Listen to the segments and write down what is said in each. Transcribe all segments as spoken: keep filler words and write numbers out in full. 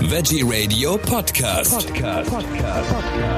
Veggie Radio Podcast. Podcast. Podcast.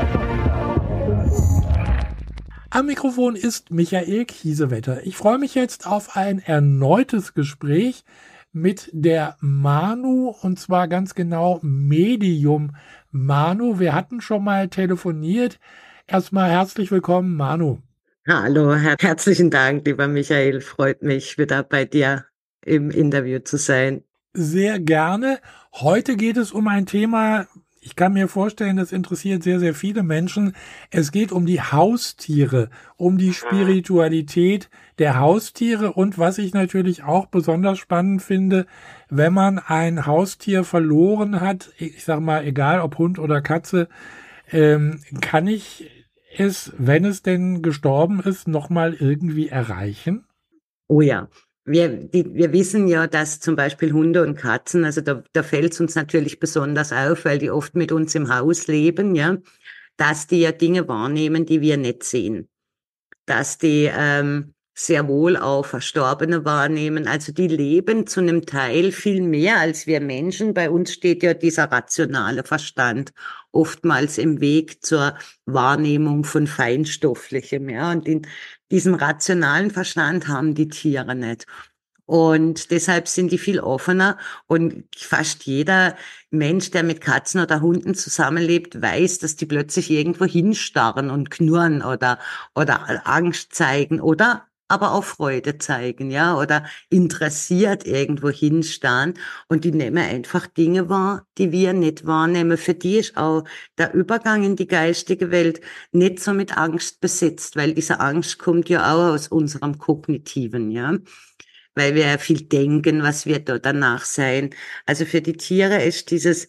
Am Mikrofon ist Michael Kiesewetter. Ich freue mich jetzt auf ein erneutes Gespräch mit der Manu, und zwar ganz genau Medium Manu. Wir hatten schon mal telefoniert. Erstmal herzlich willkommen, Manu. Hallo, her- herzlichen Dank, lieber Michael. Freut mich, wieder bei dir im Interview zu sein. Sehr gerne. Heute geht es um ein Thema, ich kann mir vorstellen, das interessiert sehr, sehr viele Menschen. Es geht um die Haustiere, um die Spiritualität der Haustiere und was ich natürlich auch besonders spannend finde, wenn man ein Haustier verloren hat, ich sag mal, egal ob Hund oder Katze, ähm, kann ich es, wenn es denn gestorben ist, nochmal irgendwie erreichen? Oh ja, wir, die, wir wissen ja, dass zum Beispiel Hunde und Katzen, also da, da fällt es uns natürlich besonders auf, weil die oft mit uns im Haus leben, ja, dass die ja Dinge wahrnehmen, die wir nicht sehen. Dass die ähm, sehr wohl auch Verstorbene wahrnehmen. Also die leben zu einem Teil viel mehr als wir Menschen. Bei uns steht ja dieser rationale Verstand oftmals im Weg zur Wahrnehmung von Feinstofflichem. Ja, und in diesem rationalen Verstand haben die Tiere nicht. Und deshalb sind die viel offener, und fast jeder Mensch, der mit Katzen oder Hunden zusammenlebt, weiß, dass die plötzlich irgendwo hinstarren und knurren oder, oder Angst zeigen oder aber auch Freude zeigen, ja, oder interessiert irgendwo hinstarren, und die nehmen einfach Dinge wahr, die wir nicht wahrnehmen. Für die ist auch der Übergang in die geistige Welt nicht so mit Angst besetzt, weil diese Angst kommt ja auch aus unserem Kognitiven, ja. Weil wir ja viel denken, was wird da danach sein. Also für die Tiere ist dieses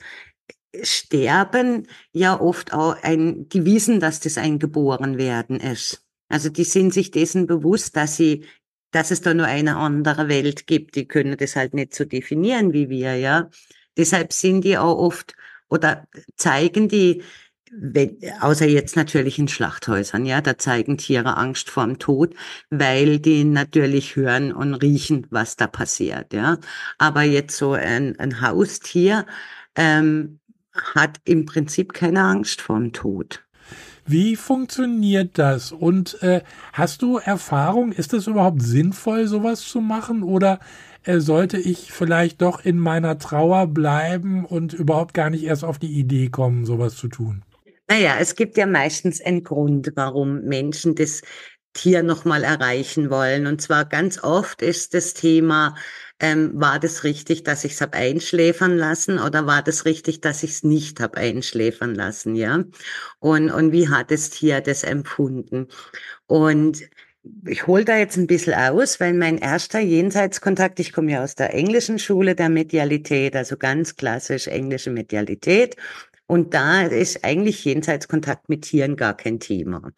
Sterben ja oft auch ein, die wissen, dass das ein Geborenwerden ist. Also die sind sich dessen bewusst, dass sie, dass es da nur eine andere Welt gibt. Die können das halt nicht so definieren wie wir, ja. Deshalb sind die auch oft oder zeigen die, wenn, außer jetzt natürlich in Schlachthäusern, ja, da zeigen Tiere Angst vorm Tod, weil die natürlich hören und riechen, was da passiert, ja. Aber jetzt so ein, ein Haustier ähm, hat im Prinzip keine Angst vorm Tod. Wie funktioniert das? Und äh, hast du Erfahrung? Ist es überhaupt sinnvoll, sowas zu machen? Oder äh, sollte ich vielleicht doch in meiner Trauer bleiben und überhaupt gar nicht erst auf die Idee kommen, sowas zu tun? Naja, es gibt ja meistens einen Grund, warum Menschen das Tier nochmal erreichen wollen. Und zwar ganz oft ist das Thema, ähm, war das richtig, dass ich es hab einschläfern lassen, oder war das richtig, dass ich es nicht hab einschläfern lassen, ja? Und, und wie hat das Tier das empfunden? Und ich hole da jetzt ein bisschen aus, weil mein erster Jenseitskontakt, ich komme ja aus der englischen Schule der Medialität, also ganz klassisch englische Medialität. Und da ist eigentlich Jenseitskontakt mit Tieren gar kein Thema.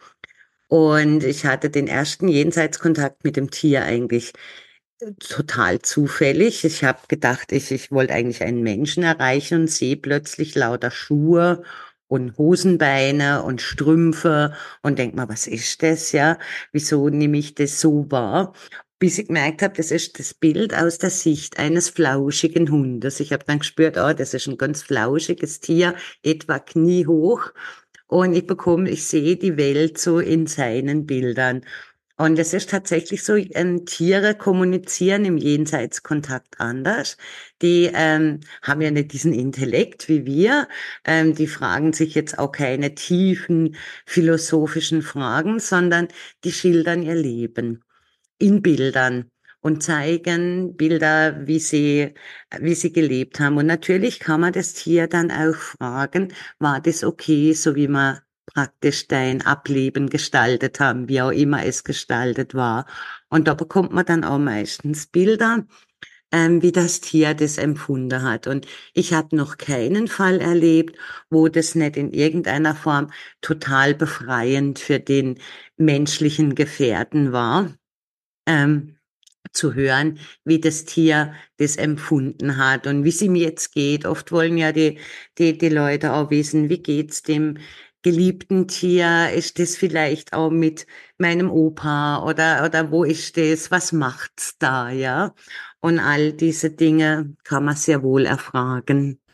Und ich hatte den ersten Jenseitskontakt mit dem Tier eigentlich total zufällig. Ich habe gedacht, ich, ich wollte eigentlich einen Menschen erreichen und sehe plötzlich lauter Schuhe und Hosenbeine und Strümpfe und denk mal, was ist das, ja? Wieso nehme ich das so wahr? Bis ich gemerkt habe, das ist das Bild aus der Sicht eines flauschigen Hundes. Ich habe dann gespürt, oh, das ist ein ganz flauschiges Tier, etwa kniehoch. Und ich bekomme, ich sehe die Welt so in seinen Bildern. Und es ist tatsächlich so, ähm, Tiere kommunizieren im Jenseitskontakt anders. Die ähm, haben ja nicht diesen Intellekt wie wir. Ähm, die fragen sich jetzt auch keine tiefen philosophischen Fragen, sondern die schildern ihr Leben in Bildern und zeigen Bilder, wie sie, wie sie gelebt haben. Und natürlich kann man das Tier dann auch fragen, war das okay, so wie man praktisch dein Ableben gestaltet haben, wie auch immer es gestaltet war. Und da bekommt man dann auch meistens Bilder, ähm, wie das Tier das empfunden hat. Und ich habe noch keinen Fall erlebt, wo das nicht in irgendeiner Form total befreiend für den menschlichen Gefährten war. Ähm, zu hören, wie das Tier das empfunden hat und wie es ihm jetzt geht. Oft wollen ja die, die, die Leute auch wissen, wie geht's dem geliebten Tier? Ist das vielleicht auch mit meinem Opa oder, oder wo ist das? Was macht's da, ja? Und all diese Dinge kann man sehr wohl erfragen.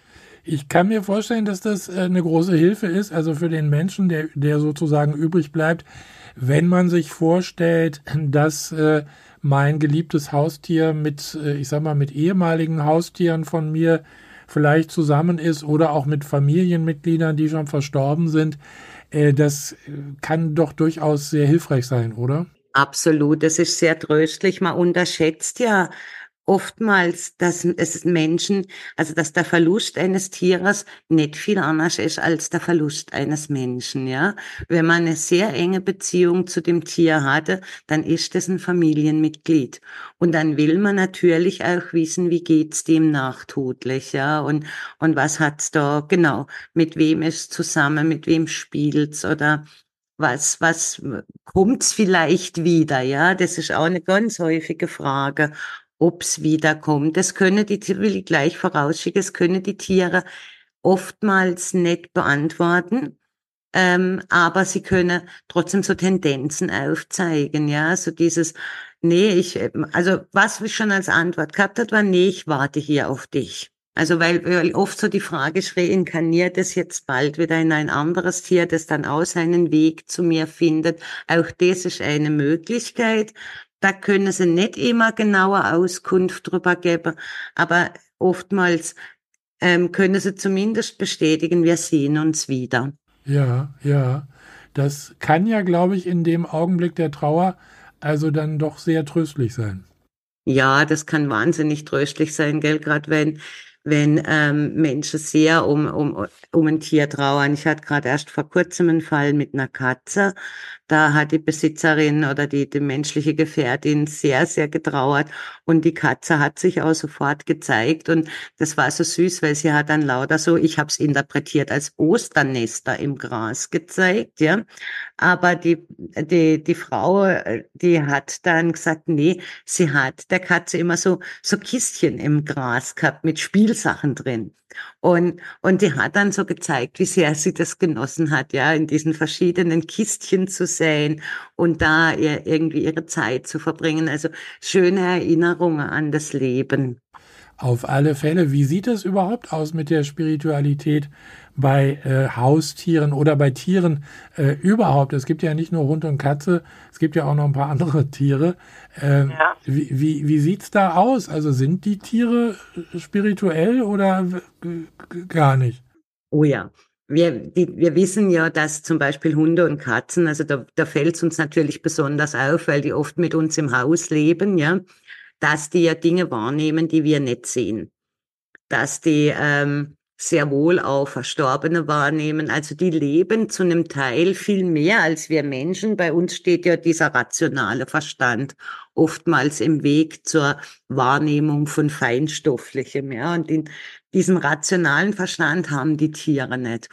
Ich kann mir vorstellen, dass das äh, eine große Hilfe ist, also für den Menschen, der, der sozusagen übrig bleibt, wenn man sich vorstellt, dass äh, mein geliebtes Haustier mit, äh, ich sag mal, mit ehemaligen Haustieren von mir vielleicht zusammen ist oder auch mit Familienmitgliedern, die schon verstorben sind. Äh, das kann doch durchaus sehr hilfreich sein, oder? Absolut, das ist sehr tröstlich. Man unterschätzt ja oftmals, dass es Menschen, also dass der Verlust eines Tieres nicht viel anders ist als der Verlust eines Menschen, ja. Wenn man eine sehr enge Beziehung zu dem Tier hatte, dann ist das ein Familienmitglied. Und dann will man natürlich auch wissen, wie geht's dem nachtodlich, ja. Und, und was hat's da, genau, mit wem ist zusammen, mit wem spielt's oder was, was kommt's vielleicht wieder, ja? Das ist auch eine ganz häufige Frage, ob's wiederkommt. Das können die, will ich gleich vorausschicken, das können die Tiere oftmals nicht beantworten, ähm, aber sie können trotzdem so Tendenzen aufzeigen, ja? So dieses, nee, ich, also was ich schon als Antwort gehabt hat, war, nee, ich warte hier auf dich. Also weil, weil oft so die Frage ist, reinkarniert es jetzt bald wieder in ein anderes Tier, das dann auch seinen Weg zu mir findet. Auch das ist eine Möglichkeit. Da können sie nicht immer genaue Auskunft drüber geben, aber oftmals ähm, können sie zumindest bestätigen, wir sehen uns wieder. Ja, ja. Das kann ja, glaube ich, in dem Augenblick der Trauer also dann doch sehr tröstlich sein. Ja, das kann wahnsinnig tröstlich sein, gell, gerade wenn wenn ähm, Menschen sehr um um um ein Tier trauern. Ich hatte gerade erst vor kurzem einen Fall mit einer Katze. Da hat die Besitzerin oder die die menschliche Gefährtin sehr, sehr getrauert und die Katze hat sich auch sofort gezeigt und das war so süß, weil sie hat dann lauter so, ich habe es interpretiert als Osternester im Gras gezeigt, ja. Aber die die die Frau, äh, die hat dann gesagt, nee, sie hat der Katze immer so so Kistchen im Gras gehabt mit Spielsachen drin. Und und die hat dann so gezeigt, wie sehr sie das genossen hat, ja, in diesen verschiedenen Kistchen zu sein und da ihr irgendwie ihre Zeit zu verbringen. Also schöne Erinnerungen an das Leben. Auf alle Fälle. Wie sieht es überhaupt aus mit der Spiritualität bei äh, Haustieren oder bei Tieren äh, überhaupt? Es gibt ja nicht nur Hund und Katze, es gibt ja auch noch ein paar andere Tiere. Ähm, Ja. wie wie, wie sieht's da aus? Also sind die Tiere spirituell oder g- g- gar nicht? Oh ja. Wir, die, wir wissen ja, dass zum Beispiel Hunde und Katzen, also da, da fällt es uns natürlich besonders auf, weil die oft mit uns im Haus leben, ja, dass die ja Dinge wahrnehmen, die wir nicht sehen. Dass die ähm, sehr wohl auch Verstorbene wahrnehmen. Also die leben zu einem Teil viel mehr als wir Menschen. Bei uns steht ja dieser rationale Verstand oftmals im Weg zur Wahrnehmung von Feinstofflichem. Ja, und in, diesen rationalen Verstand haben die Tiere nicht.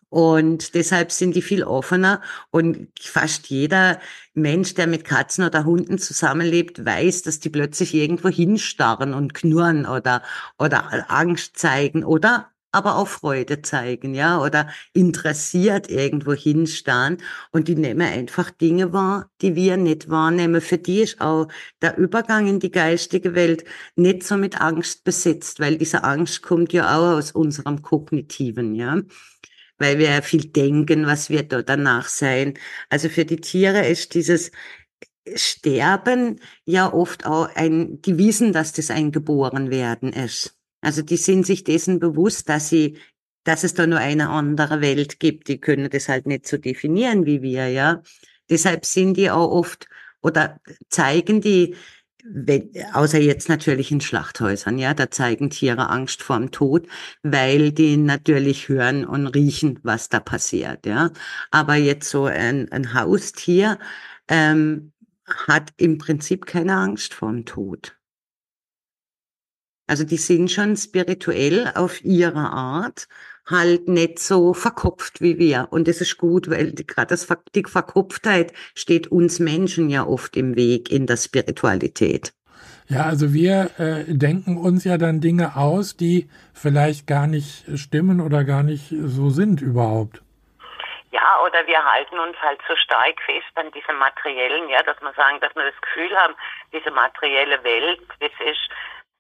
Und deshalb sind die viel offener und fast jeder Mensch, der mit Katzen oder Hunden zusammenlebt, weiß, dass die plötzlich irgendwo hinstarren und knurren oder, oder Angst zeigen oder aber auch Freude zeigen, ja, oder interessiert irgendwo hinstarren und die nehmen einfach Dinge wahr, die wir nicht wahrnehmen. Für die ist auch der Übergang in die geistige Welt nicht so mit Angst besetzt, weil diese Angst kommt ja auch aus unserem Kognitiven, ja, weil wir ja viel denken, was wird da danach sein. Also für die Tiere ist dieses Sterben ja oft auch ein, die wissen, dass das ein Geborenwerden ist. Also die sind sich dessen bewusst, dass sie, dass es da nur eine andere Welt gibt. Die können das halt nicht so definieren wie wir, ja. Deshalb sind die auch oft oder zeigen die, wenn, außer jetzt natürlich in Schlachthäusern, ja, da zeigen Tiere Angst vorm Tod, weil die natürlich hören und riechen, was da passiert, ja. Aber jetzt so ein, ein Haustier ähm, hat im Prinzip keine Angst vorm Tod. Also die sind schon spirituell auf ihre Art, halt nicht so verkopft wie wir. Und das ist gut, weil die, gerade das, Ver- die Verkopftheit steht uns Menschen ja oft im Weg in der Spiritualität. Ja, also wir äh, denken uns ja dann Dinge aus, die vielleicht gar nicht stimmen oder gar nicht so sind überhaupt. Ja, oder wir halten uns halt so stark fest an diesem materiellen, ja, dass wir sagen, dass wir das Gefühl haben, diese materielle Welt, das ist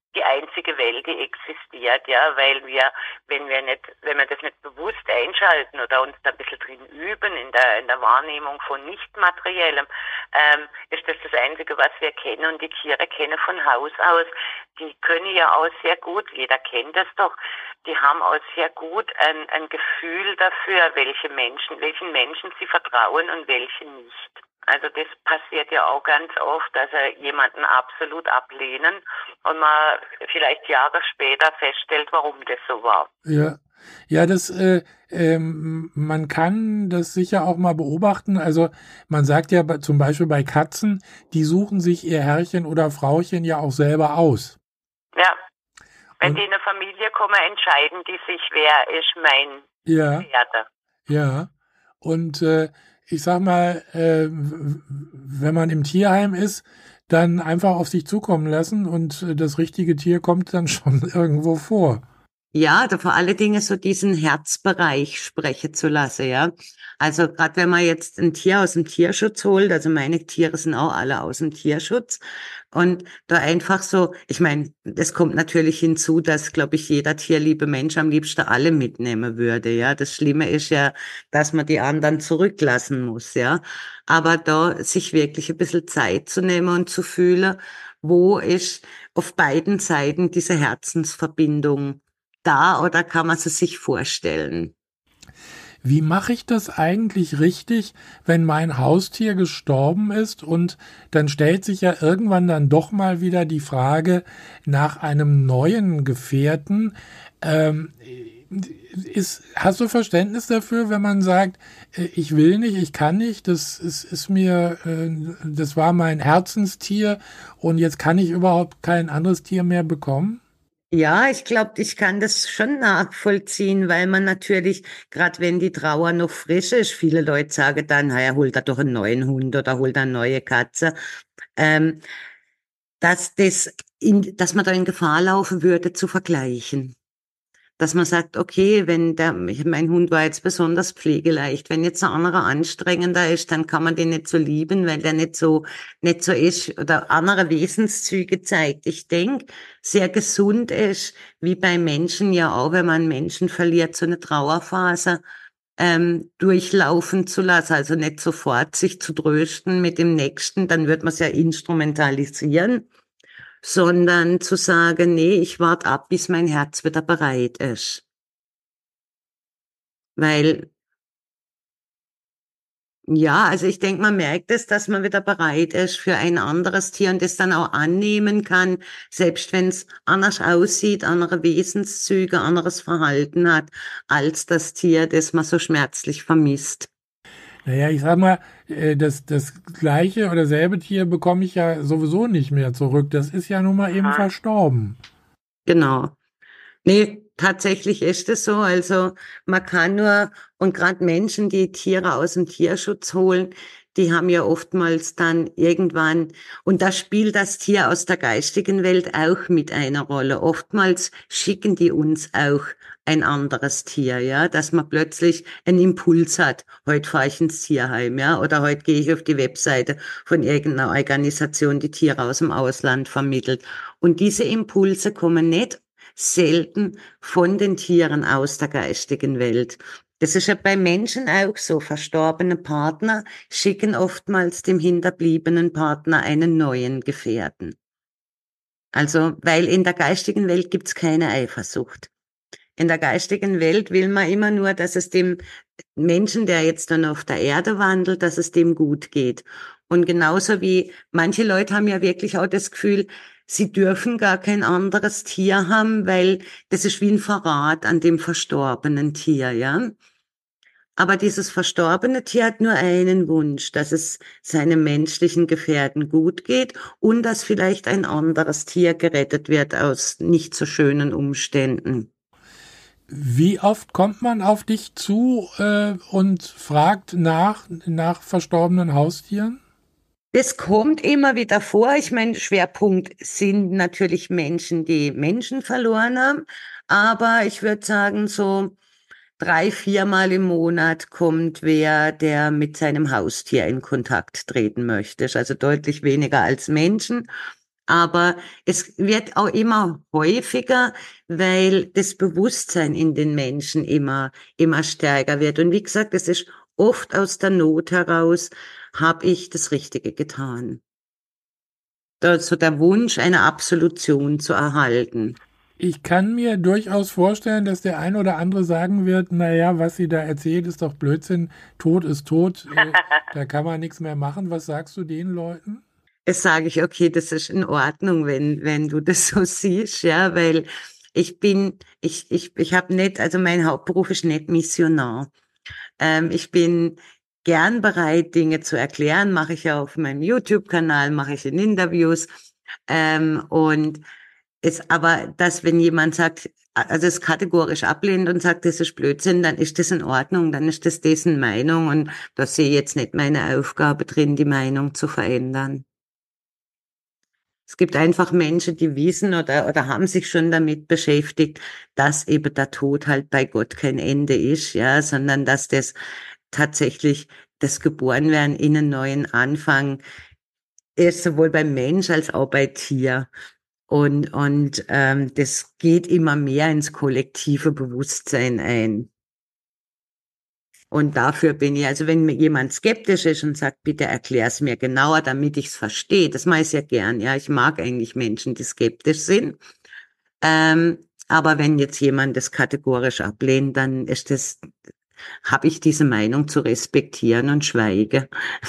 die einzige Welt, die existiert, ja, weil wir, wenn wir nicht, wenn wir das nicht bewusst einschalten oder uns da ein bisschen drin üben in der, in der Wahrnehmung von Nicht-Materiellem, ähm, ist das das Einzige, was wir kennen, und die Tiere kennen von Haus aus. Die können ja auch sehr gut, jeder kennt das doch, die haben auch sehr gut ein, ein Gefühl dafür, welche Menschen, welchen Menschen sie vertrauen und welche nicht. Also das passiert ja auch ganz oft, dass er jemanden absolut ablehnen und man vielleicht Jahre später feststellt, warum das so war. Ja, ja, das, äh, ähm, man kann das sicher auch mal beobachten. Also man sagt ja bei, zum Beispiel bei Katzen, die suchen sich ihr Herrchen oder Frauchen ja auch selber aus. Ja, wenn Und, die in eine Familie kommen, entscheiden die sich, wer ist mein ja, Pferde. ja. Und äh, ich sag mal, äh, w- wenn man im Tierheim ist, dann einfach auf sich zukommen lassen und äh, das richtige Tier kommt dann schon irgendwo vor. Ja, da vor allen Dingen so diesen Herzbereich sprechen zu lassen, ja. Also gerade wenn man jetzt ein Tier aus dem Tierschutz holt, also meine Tiere sind auch alle aus dem Tierschutz, und da einfach so, ich meine, es kommt natürlich hinzu, dass, glaube ich, jeder tierliebe Mensch am liebsten alle mitnehmen würde, ja. Das Schlimme ist ja, dass man die anderen zurücklassen muss, ja. Aber da sich wirklich ein bisschen Zeit zu nehmen und zu fühlen, wo ist auf beiden Seiten diese Herzensverbindung da, oder kann man sie sich vorstellen? Wie mache ich das eigentlich richtig, wenn mein Haustier gestorben ist, und dann stellt sich ja irgendwann dann doch mal wieder die Frage nach einem neuen Gefährten. Ähm, ist, hast du Verständnis dafür, wenn man sagt, äh, ich will nicht, ich kann nicht, das ist, ist mir, äh, das war mein Herzenstier und jetzt kann ich überhaupt kein anderes Tier mehr bekommen? Ja, ich glaube, ich kann das schon nachvollziehen, weil man natürlich, gerade wenn die Trauer noch frisch ist, viele Leute sagen dann, naja, holt er doch einen neuen Hund oder holt er eine neue Katze, ähm, dass das in, dass man da in Gefahr laufen würde, zu vergleichen. Dass man sagt, okay, wenn der, mein Hund war jetzt besonders pflegeleicht, wenn jetzt ein anderer anstrengender ist, dann kann man den nicht so lieben, weil der nicht so, nicht so ist oder andere Wesenszüge zeigt. Ich denke, sehr gesund ist, wie bei Menschen ja auch, wenn man Menschen verliert, so eine Trauerphase ähm, durchlaufen zu lassen, also nicht sofort sich zu trösten mit dem Nächsten, dann wird man es ja instrumentalisieren, sondern zu sagen, nee, ich warte ab, bis mein Herz wieder bereit ist. Weil, ja, also ich denke, man merkt es, dass man wieder bereit ist für ein anderes Tier und es dann auch annehmen kann, selbst wenn es anders aussieht, andere Wesenszüge, anderes Verhalten hat, als das Tier, das man so schmerzlich vermisst. Naja, ich sag mal, äh, das, das gleiche oder selbe Tier bekomme ich ja sowieso nicht mehr zurück. Das ist ja nun mal eben Aha. verstorben. Genau. Nee, tatsächlich ist es so. Also man kann nur, und gerade Menschen, die Tiere aus dem Tierschutz holen, die haben ja oftmals dann irgendwann, und da spielt das Tier aus der geistigen Welt auch mit einer Rolle. Oftmals schicken die uns auch ein anderes Tier, ja, dass man plötzlich einen Impuls hat. Heute fahre ich ins Tierheim, ja, oder heute gehe ich auf die Webseite von irgendeiner Organisation, die Tiere aus dem Ausland vermittelt. Und diese Impulse kommen nicht selten von den Tieren aus der geistigen Welt. Das ist ja bei Menschen auch so. Verstorbene Partner schicken oftmals dem hinterbliebenen Partner einen neuen Gefährten. Also, weil in der geistigen Welt gibt's keine Eifersucht. In der geistigen Welt will man immer nur, dass es dem Menschen, der jetzt dann auf der Erde wandelt, dass es dem gut geht. Und genauso wie manche Leute haben ja wirklich auch das Gefühl, sie dürfen gar kein anderes Tier haben, weil das ist wie ein Verrat an dem verstorbenen Tier, ja. Aber dieses verstorbene Tier hat nur einen Wunsch, dass es seinem menschlichen Gefährten gut geht und dass vielleicht ein anderes Tier gerettet wird aus nicht so schönen Umständen. Wie oft kommt man auf dich zu äh, und fragt nach, nach verstorbenen Haustieren? Das kommt immer wieder vor. Ich meine, Schwerpunkt sind natürlich Menschen, die Menschen verloren haben. Aber ich würde sagen, so drei, viermal im Monat kommt wer, der mit seinem Haustier in Kontakt treten möchte. Ist also deutlich weniger als Menschen. Aber es wird auch immer häufiger, weil das Bewusstsein in den Menschen immer, immer stärker wird. Und wie gesagt, es ist oft aus der Not heraus, habe ich das Richtige getan. Also der Wunsch, eine Absolution zu erhalten. Ich kann mir durchaus vorstellen, dass der ein oder andere sagen wird, naja, was sie da erzählt, ist doch Blödsinn, Tod ist tot, äh, da kann man nichts mehr machen. Was sagst du den Leuten? Das sage ich, okay, das ist in Ordnung, wenn wenn du das so siehst, ja, weil ich bin, ich ich ich habe nicht, also mein Hauptberuf ist nicht Missionar. Ähm, ich bin gern bereit, Dinge zu erklären, mache ich ja auf meinem YouTube-Kanal, mache ich in Interviews, ähm, und ist aber, dass wenn jemand sagt, also es kategorisch ablehnt und sagt, das ist Blödsinn, dann ist das in Ordnung, dann ist das dessen Meinung und da sehe ich jetzt nicht meine Aufgabe drin, die Meinung zu verändern. Es gibt einfach Menschen, die wissen oder, oder haben sich schon damit beschäftigt, dass eben der Tod halt bei Gott kein Ende ist, ja, sondern dass das tatsächlich das Geborenwerden in einen neuen Anfang ist, sowohl beim Mensch als auch bei Tier. Und, und ähm, das geht immer mehr ins kollektive Bewusstsein ein. Und dafür bin ich, also wenn mir jemand skeptisch ist und sagt, bitte erklär's mir genauer, damit ich's verstehe, das mache ich sehr gern, ja, ich mag eigentlich Menschen, die skeptisch sind. Ähm, aber wenn jetzt jemand das kategorisch ablehnt, dann ist das, habe ich diese Meinung zu respektieren und schweige.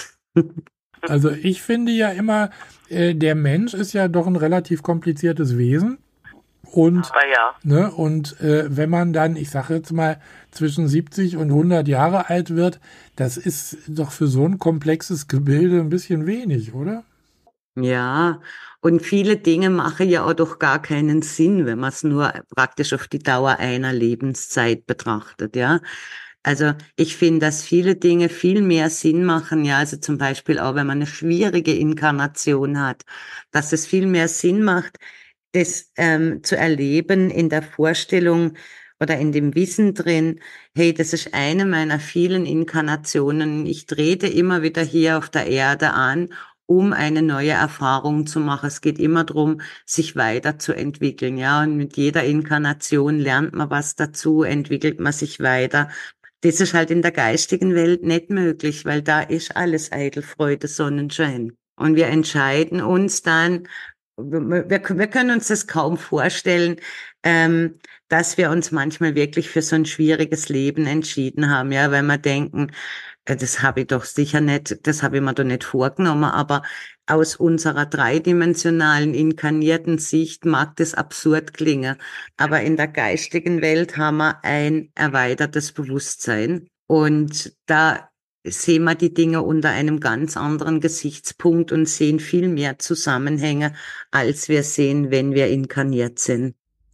Also ich finde ja immer, äh, der Mensch ist ja doch ein relativ kompliziertes Wesen. Und, Aber ja. ne, und äh, wenn man dann, ich sage jetzt mal, zwischen siebzig und hundert Jahre alt wird, das ist doch für so ein komplexes Gebilde ein bisschen wenig, oder? Ja, und viele Dinge machen ja auch doch gar keinen Sinn, wenn man es nur praktisch auf die Dauer einer Lebenszeit betrachtet, ja. Also ich finde, dass viele Dinge viel mehr Sinn machen, ja, also zum Beispiel auch, wenn man eine schwierige Inkarnation hat, dass es viel mehr Sinn macht, das ähm, zu erleben in der Vorstellung oder in dem Wissen drin, hey, das ist eine meiner vielen Inkarnationen. Ich trete immer wieder hier auf der Erde an, um eine neue Erfahrung zu machen. Es geht immer darum, sich weiterzuentwickeln, ja. Und mit jeder Inkarnation lernt man was dazu, entwickelt man sich weiter. Das ist halt in der geistigen Welt nicht möglich, weil da ist alles eitel Freude, Sonnenschein. Und wir entscheiden uns dann, wir, wir können uns das kaum vorstellen, ähm, dass wir uns manchmal wirklich für so ein schwieriges Leben entschieden haben, ja, weil wir denken, äh, das habe ich doch sicher nicht, das habe ich mir doch nicht vorgenommen, aber aus unserer dreidimensionalen, inkarnierten Sicht mag das absurd klingen, aber in der geistigen Welt haben wir ein erweitertes Bewusstsein und da sehen wir die Dinge unter einem ganz anderen Gesichtspunkt und sehen viel mehr Zusammenhänge, als wir sehen, wenn wir inkarniert sind.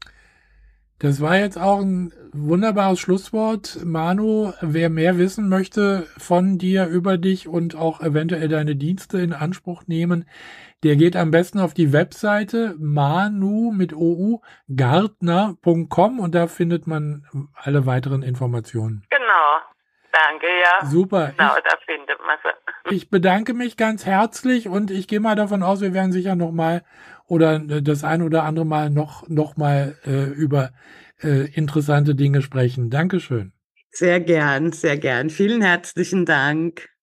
Das war jetzt auch ein wunderbares Schlusswort. Manu, wer mehr wissen möchte von dir, über dich und auch eventuell deine Dienste in Anspruch nehmen, der geht am besten auf die Webseite manu mit ou gartner punkt com und da findet man alle weiteren Informationen. Genau. Danke, ja. Super. Genau, Ich, da findet man sie. ich bedanke mich ganz herzlich und ich gehe mal davon aus, wir werden sicher noch mal oder das ein oder andere Mal noch, noch mal äh, über äh, interessante Dinge sprechen. Dankeschön. Sehr gern, sehr gern. Vielen herzlichen Dank.